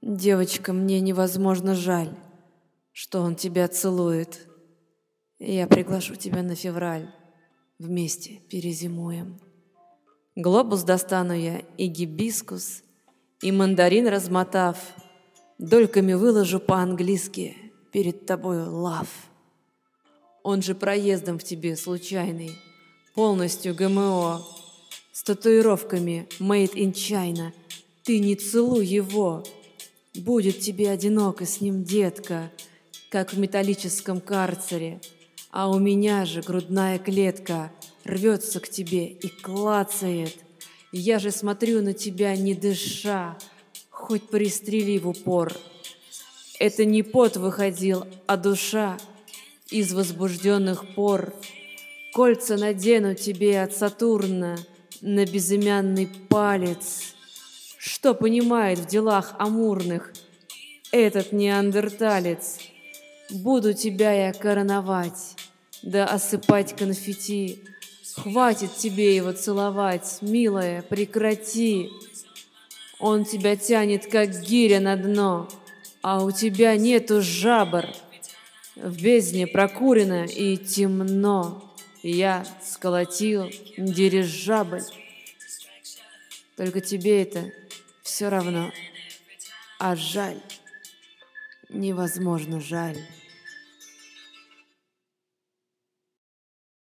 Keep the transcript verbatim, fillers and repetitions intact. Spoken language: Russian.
Девочка, мне невозможно жаль, что он тебя целует. Я приглашу тебя на февраль, вместе перезимуем. Глобус достану я и гибискус, и мандарин размотав, дольками выложу по-английски перед тобой love. Он же проездом в тебе случайный, полностью ГМО, с татуировками made in China. Ты не целуй его, будет тебе одиноко с ним, детка, как в металлическом карцере. А у меня же грудная клетка рвется к тебе и клацает. Я же смотрю на тебя, не дыша, хоть пристрели в упор. Это не пот выходил, а душа из возбужденных пор. Кольца надену тебе от Сатурна на безымянный палец. Что понимает в делах амурных этот неандерталец? Буду тебя я короновать, да осыпать конфетти. Хватит тебе его целовать, милая, прекрати. Он тебя тянет, как гиря на дно, а у тебя нету жабр. В бездне прокурено и темно. Я сколотил дирижабль. Только тебе это все равно. А жаль, невозможно жаль.